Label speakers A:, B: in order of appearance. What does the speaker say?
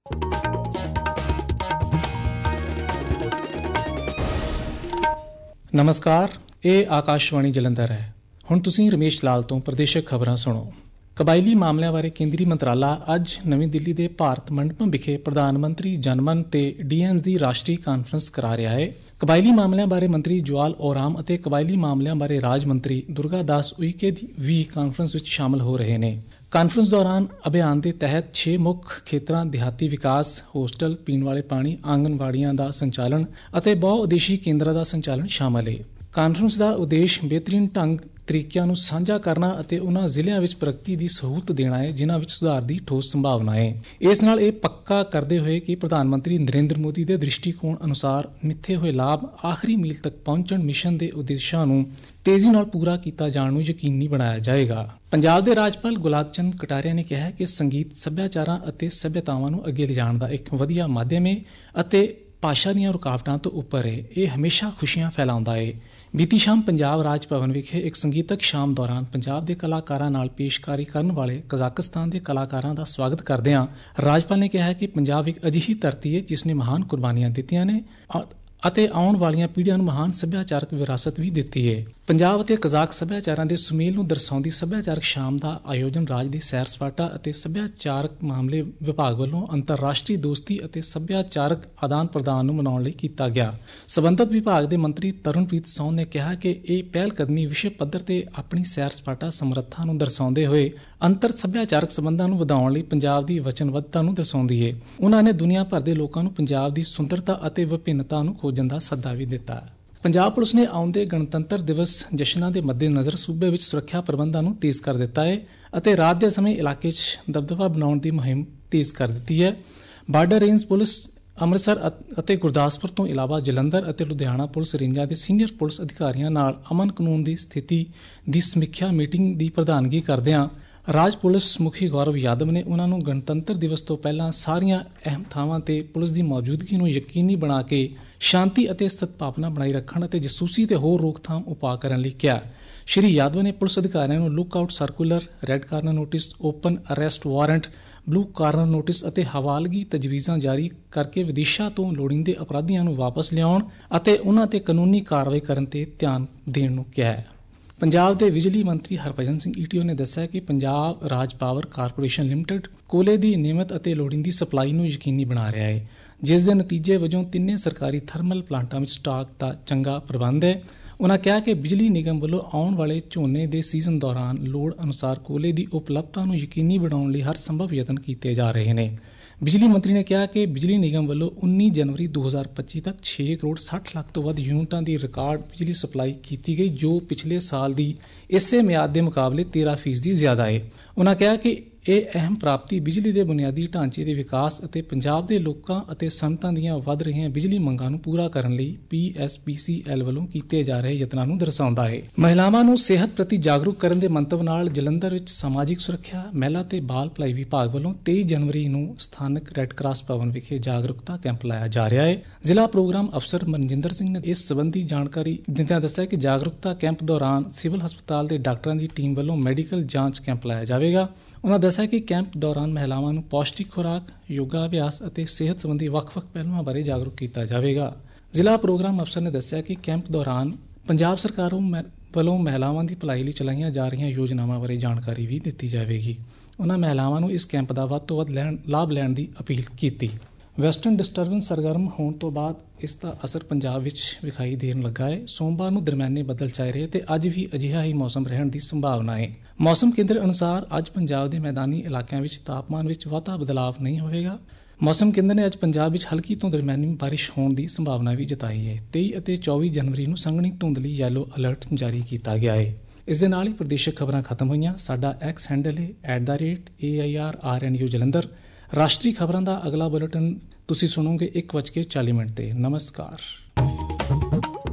A: ਨਮਸਕਾਰ, ਇਹ ਆਕਾਸ਼ਵਾਣੀ ਜਲੰਧਰ ਹੈ। ਹੁਣ ਤੁਸੀਂ ਰਮੇਸ਼ ਲਾਲ ਤੋਂ ਪ੍ਰਦੇਸ਼ਕ ਖਬਰਾਂ ਸੁਣੋ। ਕਬਾਇਲੀ ਮਾਮਲਿਆਂ ਬਾਰੇ ਕੇਂਦਰੀ ਮੰਤਰਾਲਾ ਅੱਜ ਨਵੀਂ ਦਿੱਲੀ ਦੇ ਭਾਰਤ ਮੰਡਪਮ ਵਿਖੇ ਪ੍ਰਧਾਨ ਮੰਤਰੀ ਜਨਮਨ ਤੇ ਡੀਐਮਜ਼ ਦੀ ਰਾਸ਼ਟਰੀ ਕਾਨਫਰੰਸ ਕਰਾ ਰਿਹਾ ਹੈ। ਕਬਾਇਲੀ ਮਾਮਲਿਆਂ ਬਾਰੇ ਮੰਤਰੀ ਜਵਾਲ ਓਰਾਮ ਅਤੇ ਕਬਾਇਲੀ ਮਾਮਲਿਆਂ ਬਾਰੇ ਰਾਜ ਮੰਤਰੀ ਦੁਰਗਾ ਦਾਸ ਉਈਕੇ ਵੀ ਕਾਨਫਰੰਸ ਵਿੱਚ ਸ਼ਾਮਲ ਹੋ ਰਹੇ ਨੇ। ਕਾਨਫਰੰਸ ਦੌਰਾਨ ਅਭਿਆਨ ਦੇ ਤਹਿਤ 6 ਮੁੱਖ ਖੇਤਰਾਂ ਦਿਹਾਤੀ ਵਿਕਾਸ, ਹੋਸਟਲ, ਪੀਣ ਵਾਲੇ ਪਾਣੀ, ਆਂਗਨਵਾੜੀਆਂ ਦਾ ਸੰਚਾਲਨ ਅਤੇ ਬਹੁਉਦੇਸ਼ੀ ਕੇਂਦਰਾਂ ਦਾ ਸੰਚਾਲਨ ਸ਼ਾਮਲ ਹੈ। ਕਾਨਫਰੰਸ ਦਾ ਉਦੇਸ਼ ਬਿਹਤਰੀਨ ਤਰੀਕਿਆਂ ਨੂੰ ਸਾਂਝਾ ਕਰਨਾ ਅਤੇ ਉਹਨਾਂ ਜ਼ਿਲ੍ਹਿਆਂ ਵਿੱਚ ਪ੍ਰਗਤੀ ਦੀ ਸਹੂਲਤ ਦੇਣਾ ਹੈ ਜਿਨ੍ਹਾਂ ਵਿੱਚ ਸੁਧਾਰ ਦੀ ਠੋਸ ਸੰਭਾਵਨਾ ਹੈ। ਇਸ ਨਾਲ ਇਹ ਪੱਕਾ ਕਰਦੇ ਹੋਏ ਕਿ ਪ੍ਰਧਾਨ ਮੰਤਰੀ ਨਰਿੰਦਰ ਮੋਦੀ ਦੇ ਦ੍ਰਿਸ਼ਟੀਕੋਣ ਅਨੁਸਾਰ ਮਿੱਥੇ ਹੋਏ ਲਾਭ ਆਖਰੀ ਮੀਲ ਤੱਕ ਪਹੁੰਚਣ ਮਿਸ਼ਨ ਦੇ ਉਦੇਸ਼ਾਂ ਨੂੰ ਤੇਜ਼ੀ ਨਾਲ ਪੂਰਾ ਕੀਤਾ ਜਾਣ ਨੂੰ ਯਕੀਨੀ ਬਣਾਇਆ ਜਾਏਗਾ। ਪੰਜਾਬ ਦੇ ਰਾਜਪਾਲ ਗੁਲਾਬ ਚੰਦ ਕਟਾਰੀਆ ਨੇ ਕਿਹਾ ਕਿ ਸੰਗੀਤ ਸੱਭਿਆਚਾਰਾਂ ਅਤੇ ਸੱਭਿਅਤਾਵਾਂ ਨੂੰ ਅੱਗੇ ਲਿਜਾਣ ਦਾ ਇੱਕ ਵਧੀਆ ਮਾਧਿਅਮ ਹੈ ਅਤੇ ਭਾਸ਼ਾ ਦੀਆਂ ਰੁਕਾਵਟਾਂ ਤੋਂ ਉੱਪਰ ਹੈ। ਇਹ ਹਮੇਸ਼ਾ ਖੁਸ਼ੀਆਂ ਫੈਲਾਉਂਦਾ ਹੈ। ਬੀਤੀ ਸ਼ਾਮ ਪੰਜਾਬ ਰਾਜ ਭਵਨ ਵਿਖੇ ਇੱਕ ਸੰਗੀਤਕ ਸ਼ਾਮ ਦੌਰਾਨ ਪੰਜਾਬ ਦੇ ਕਲਾਕਾਰਾਂ ਨਾਲ ਪੇਸ਼ਕਾਰੀ ਕਰਨ ਵਾਲੇ ਕਜ਼ਾਕਿਸਤਾਨ ਦੇ ਕਲਾਕਾਰਾਂ ਦਾ ਸਵਾਗਤ ਕਰਦਿਆਂ ਰਾਜਪਾਲ ਨੇ ਕਿਹਾ ਕਿ ਪੰਜਾਬ ਇੱਕ ਅਜਿਹੀ ਧਰਤੀ ਹੈ ਜਿਸ ਨੇ ਮਹਾਨ ਕੁਰਬਾਨੀਆਂ ਦਿੱਤੀਆਂ ਨੇ ਅਤੇ ਆਉਣ ਵਾਲੀਆਂ ਪੀੜ੍ਹੀਆਂ ਨੂੰ ਮਹਾਨ ਸੱਭਿਆਚਾਰਕ ਵਿਰਾਸਤ ਵੀ ਦਿੱਤੀ ਹੈ। ਪੰਜਾਬ ਅਤੇ ਕਜ਼ਾਕ ਸੱਭਿਆਚਾਰਾਂ ਦੇ ਸੁਮੇਲ ਨੂੰ ਦਰਸਾਉਂਦੀ ਸੱਭਿਆਚਾਰਕ ਸ਼ਾਮ ਦਾ ਆਯੋਜਨ ਰਾਜ ਦੇ ਸੈਰ ਸਪਾਟਾ ਅਤੇ ਸੱਭਿਆਚਾਰਕ ਮਾਮਲੇ ਵਿਭਾਗ ਵੱਲੋਂ ਅੰਤਰਰਾਸ਼ਟਰੀ ਦੋਸਤੀ ਅਤੇ ਸੱਭਿਆਚਾਰਕ ਆਦਾਨ ਪ੍ਰਦਾਨ ਨੂੰ ਮਨਾਉਣ ਲਈ ਕੀਤਾ ਗਿਆ। ਸਬੰਧਤ ਵਿਭਾਗ ਦੇ ਮੰਤਰੀ ਤਰੁਣਪ੍ਰੀਤ ਸੌਨ ਨੇ ਕਿਹਾ ਕਿ ਇਹ ਪਹਿਲ ਕਦਮੀ ਵਿਸ਼ਵ ਪੱਧਰ ਤੇ ਆਪਣੀ ਸੈਰ ਸਪਾਟਾ ਸਮਰੱਥਾ ਨੂੰ ਦਰਸਾਉਂਦੇ ਹੋਏ ਅੰਤਰ ਸੱਭਿਆਚਾਰਕ ਸੰਬੰਧਾਂ ਨੂੰ ਵਧਾਉਣ ਲਈ ਪੰਜਾਬ ਦੀ ਵਚਨਬੱਧਤਾ ਨੂੰ ਦਰਸਾਉਂਦੀ ਹੈ। ਉਹਨਾਂ ਨੇ ਦੁਨੀਆ ਭਰ ਦੇ ਲੋਕਾਂ ਨੂੰ ਪੰਜਾਬ ਦੀ ਸੁੰਦਰਤਾ ਅਤੇ ਵਿਭਿੰਨਤਾ ਨੂੰ ਖੋਜਣ ਦਾ ਸੱਦਾ ਵੀ ਦਿੱਤਾ। ਪੰਜਾਬ ਪੁਲਿਸ ਨੇ ਆਉਂਦੇ ਗਣਤੰਤਰ ਦਿਵਸ ਜਸ਼ਨਾਂ ਦੇ ਮੱਦੇਨਜ਼ਰ ਸੂਬੇ ਵਿੱਚ ਸੁਰੱਖਿਆ ਪ੍ਰਬੰਧਾਂ ਨੂੰ ਤੇਜ਼ ਕਰ ਦਿੱਤਾ ਹੈ ਅਤੇ ਰਾਤ ਦੇ ਸਮੇਂ ਇਲਾਕੇ 'ਚ ਦਬਦਬਾ ਬਣਾਉਣ ਦੀ ਮੁਹਿੰਮ ਤੇਜ਼ ਕਰ ਦਿੱਤੀ ਹੈ। ਬਾਰਡਰ ਰੇਂਜ ਪੁਲਿਸ ਅੰਮ੍ਰਿਤਸਰ ਅਤੇ ਗੁਰਦਾਸਪੁਰ ਤੋਂ ਇਲਾਵਾ ਜਲੰਧਰ ਅਤੇ ਲੁਧਿਆਣਾ ਪੁਲਿਸ ਰੇਂਜਾਂ ਦੇ ਸੀਨੀਅਰ ਪੁਲਿਸ ਅਧਿਕਾਰੀਆਂ ਨਾਲ ਅਮਨ ਕਾਨੂੰਨ ਦੀ ਸਥਿਤੀ ਦੀ ਸਮੀਖਿਆ ਮੀਟਿੰਗ ਦੀ ਪ੍ਰਧਾਨਗੀ ਕਰਦਿਆਂ ਰਾਜ ਪੁਲਿਸ ਮੁਖੀ ਗੌਰਵ ਯਾਦਵ ਨੇ ਉਹਨਾਂ ਨੂੰ ਗਣਤੰਤਰ ਦਿਵਸ ਤੋਂ ਪਹਿਲਾਂ ਸਾਰੀਆਂ ਅਹਿਮ ਥਾਵਾਂ ਤੇ ਪੁਲਿਸ ਦੀ ਮੌਜੂਦਗੀ ਨੂੰ ਯਕੀਨੀ ਬਣਾ ਕੇ ਸ਼ਾਂਤੀ ਅਤੇ ਸਦਭਾਵਨਾ ਬਣਾਈ ਰੱਖਣ ਅਤੇ ਜਸੂਸੀ ਤੇ ਹੋਰ ਰੋਕਥਾਮ ਉਪਾਅ ਕਰਨ ਲਈ ਕਿਹਾ। ਸ਼੍ਰੀ ਯਾਦਵ ਨੇ ਪੁਲਿਸ ਅਧਿਕਾਰੀਆਂ ਨੂੰ look out circular, red corner notice, open arrest warrant, blue corner notice ਅਤੇ ਹਵਾਲਗੀ ਤਜਵੀਜ਼ਾਂ ਜਾਰੀ ਕਰਕੇ ਵਿਦੇਸ਼ਾਂ ਤੋਂ ਲੋੜੀਂਦੇ ਅਪਰਾਧੀਆਂ ਨੂੰ ਵਾਪਸ ਲਿਆਉਣ ਅਤੇ ਉਹਨਾਂ ਤੇ ਕਾਨੂੰਨੀ ਕਾਰਵਾਈ ਕਰਨ ਤੇ ਧਿਆਨ ਦੇਣ ਨੂੰ ਕਿਹਾ ਹੈ। ਪੰਜਾਬ ਦੇ ਬਿਜਲੀ ਮੰਤਰੀ ਹਰਭਜਨ ਸਿੰਘ ਈਟੀਓ ਨੇ ਦੱਸਿਆ ਕਿ ਪੰਜਾਬ ਰਾਜ ਪਾਵਰ ਕਾਰਪੋਰੇਸ਼ਨ ਲਿਮਟਿਡ ਕੋਲੇ ਦੀ ਨਿਯਮਿਤ ਅਤੇ ਲੋੜੀਂਦੀ ਸਪਲਾਈ ਨੂੰ ਯਕੀਨੀ ਬਣਾ ਰਿਹਾ ਹੈ, ਜਿਸ ਦੇ ਨਤੀਜੇ ਵਜੋਂ ਤਿੰਨੇ ਸਰਕਾਰੀ ਥਰਮਲ ਪਲਾਂਟਾਂ ਵਿੱਚ ਸਟਾਕ ਦਾ ਚੰਗਾ ਪ੍ਰਬੰਧ ਹੈ। ਉਨ੍ਹਾਂ ਕਿਹਾ ਕਿ ਬਿਜਲੀ ਨਿਗਮ ਵੱਲੋਂ ਆਉਣ ਵਾਲੇ ਝੋਨੇ ਦੇ ਸੀਜ਼ਨ ਦੌਰਾਨ ਲੋੜ ਅਨੁਸਾਰ ਕੋਲੇ ਦੀ ਉਪਲਬਧਤਾ ਨੂੰ ਯਕੀਨੀ ਬਣਾਉਣ ਲਈ ਹਰ ਸੰਭਵ ਯਤਨ ਕੀਤੇ ਜਾ ਰਹੇ ਨੇ। ਬਿਜਲੀ ਮੰਤਰੀ ਨੇ ਕਿਹਾ ਕਿ ਬਿਜਲੀ ਨਿਗਮ ਵੱਲੋਂ 19 ਜਨਵਰੀ 2025 ਤੱਕ 6 ਕਰੋੜ 60 ਲੱਖ ਤੋਂ ਵੱਧ ਯੂਨਿਟਾਂ ਦੀ ਰਿਕਾਰਡ ਬਿਜਲੀ ਸਪਲਾਈ ਕੀਤੀ ਗਈ, ਜੋ ਪਿਛਲੇ ਸਾਲ ਦੀ ਇਸੇ ਮਿਆਦ ਦੇ ਮੁਕਾਬਲੇ 13% ਜ਼ਿਆਦਾ ਹੈ। ਉਨ੍ਹਾਂ ਕਿਹਾ ਕਿ ਇਹ ਅਹਿਮ ਪ੍ਰਾਪਤੀ ਬਿਜਲੀ ਦੇ ਬੁਨਿਆਦੀ ਢਾਂਚੇ ਦੇ ਵਿਕਾਸ ਅਤੇ ਪੰਜਾਬ ਦੇ ਲੋਕਾਂ ਅਤੇ ਸੰਗਤਾਂ ਦੀਆਂ ਵੱਧ ਰਹੀਆਂ ਬਿਜਲੀ ਮੰਗਾਂ ਨੂੰ ਪੂਰਾ ਕਰਨ ਲਈ PSPCL ਵੱਲੋਂ ਕੀਤੇ ਜਾ ਰਹੇ ਯਤਨਾਂ ਨੂੰ ਦਰਸਾਉਂਦਾ ਹੈ। ਮਹਿਲਾਵਾਂ ਨੂੰ ਸਿਹਤ ਪ੍ਰਤੀ ਜਾਗਰੂਕ ਕਰਨ ਦੇ ਮੰਤਵ ਨਾਲ ਜਲੰਧਰ ਵਿੱਚ ਸਮਾਜਿਕ ਸੁਰੱਖਿਆ, ਮਹਿਲਾ ਤੇ ਬਾਲ ਭਲਾਈ ਵਿਭਾਗ ਵੱਲੋਂ 23 ਜਨਵਰੀ ਨੂੰ ਸਥਾਨਕ ਰੈੱਡ ਕਰਾਸ ਭਵਨ ਵਿਖੇ ਜਾਗਰੂਕਤਾ ਕੈਂਪ ਲਾਇਆ ਜਾ ਰਿਹਾ ਹੈ। ਜ਼ਿਲ੍ਹਾ ਪ੍ਰੋਗਰਾਮ ਅਫਸਰ ਮਨਜਿੰਦਰ ਸਿੰਘ ਨੇ ਇਸ ਸੰਬੰਧੀ ਜਾਣਕਾਰੀ ਦਿੰਦਿਆਂ ਦੱਸਿਆ ਕਿ ਜਾਗਰੂਕਤਾ ਕੈਂਪ ਦੌਰਾਨ ਸਿਵਲ ਹਸਪਤਾਲ ਦੇ ਡਾਕਟਰਾਂ ਦੀ ਟੀਮ ਵੱਲੋਂ ਮੈਡੀਕਲ ਜਾਂਚ ਕੈਂਪ ਲਾਇਆ ਜਾਵੇਗਾ। ਉਨ੍ਹਾਂ ਦੱਸਿਆ ਕਿ ਕੈਂਪ ਦੌਰਾਨ ਮਹਿਲਾਵਾਂ ਨੂੰ ਪੌਸ਼ਟਿਕ ਖੁਰਾਕ, ਯੋਗਾ ਅਭਿਆਸ ਅਤੇ ਸਿਹਤ ਸੰਬੰਧੀ ਵੱਖ-ਵੱਖ ਪਹਿਲੂਆਂ ਬਾਰੇ ਜਾਗਰੂਕ ਕੀਤਾ ਜਾਵੇਗਾ। ਜ਼ਿਲ੍ਹਾ ਪ੍ਰੋਗਰਾਮ ਅਫਸਰ ਨੇ ਦੱਸਿਆ ਕਿ ਕੈਂਪ ਦੌਰਾਨ ਪੰਜਾਬ ਸਰਕਾਰ ਵੱਲੋਂ ਮਹਿਲਾਵਾਂ ਦੀ ਭਲਾਈ ਲਈ ਚਲਾਈਆਂ ਜਾ ਰਹੀਆਂ ਯੋਜਨਾਵਾਂ ਬਾਰੇ ਜਾਣਕਾਰੀ ਵੀ ਦਿੱਤੀ ਜਾਵੇਗੀ। ਉਨ੍ਹਾਂ ਮਹਿਲਾਵਾਂ ਨੂੰ ਇਸ ਕੈਂਪ ਦਾ ਵੱਧ ਤੋਂ ਵੱਧ ਲਾਭ ਲੈਣ ਦੀ ਅਪੀਲ ਕੀਤੀ। ਵੈਸਟਰਨ ਡਿਸਟਰਬੈਂਸ ਸਰਗਰਮ ਹੋਣ ਤੋਂ ਬਾਅਦ ਇਸ ਦਾ ਅਸਰ ਪੰਜਾਬ ਵਿੱਚ ਵਿਖਾਈ ਦੇਣ ਲੱਗਾ ਹੈ। ਸੋਮਵਾਰ ਨੂੰ ਦਰਮਿਆਨੇ ਬੱਦਲ ਛਾਏ ਰਹੇ ਤੇ ਅੱਜ ਵੀ ਅਜਿਹਾ ਹੀ ਮੌਸਮ ਰਹਿਣ ਦੀ ਸੰਭਾਵਨਾ ਹੈ। ਮੌਸਮ ਕੇਂਦਰ ਅਨੁਸਾਰ ਅੱਜ ਪੰਜਾਬ ਦੇ ਮੈਦਾਨੀ ਇਲਾਕਿਆਂ ਵਿੱਚ ਤਾਪਮਾਨ ਵਿੱਚ ਬਹੁਤਾ ਬਦਲਾਵ ਨਹੀਂ ਹੋਵੇਗਾ। ਮੌਸਮ ਕੇਂਦਰ ਨੇ ਅੱਜ ਪੰਜਾਬ ਵਿੱਚ ਹਲਕੀ ਤੋਂ ਦਰਮਿਆਨੀ ਬਾਰਿਸ਼ ਹੋਣ ਦੀ ਸੰਭਾਵਨਾ ਵੀ ਜਤਾਈ ਹੈ। 23 ਅਤੇ 24 ਜਨਵਰੀ ਨੂੰ ਸੰਘਣੀ ਧੁੰਦ ਲਈ ਯੈਲੋ ਅਲਰਟ ਜਾਰੀ ਕੀਤਾ ਗਿਆ ਹੈ। ਇਸ ਦੇ ਨਾਲ ਹੀ ਪ੍ਰਦੇਸ਼ਕ ਖਬਰਾਂ ਖਤਮ ਹੋਈਆਂ। ਸਾਡਾ ਐਕਸ ਹੈਂਡਲ ਹੈ @AIRRNU ਜਲੰਧਰ। ਰਾਸ਼ਟਰੀ ਖਬਰਾਂ ਦਾ ਅਗਲਾ ਬੁਲੇਟਿਨ ਤੁਸੀਂ ਸੁਣੋਗੇ 1:40 ਤੇ। ਨਮਸਕਾਰ।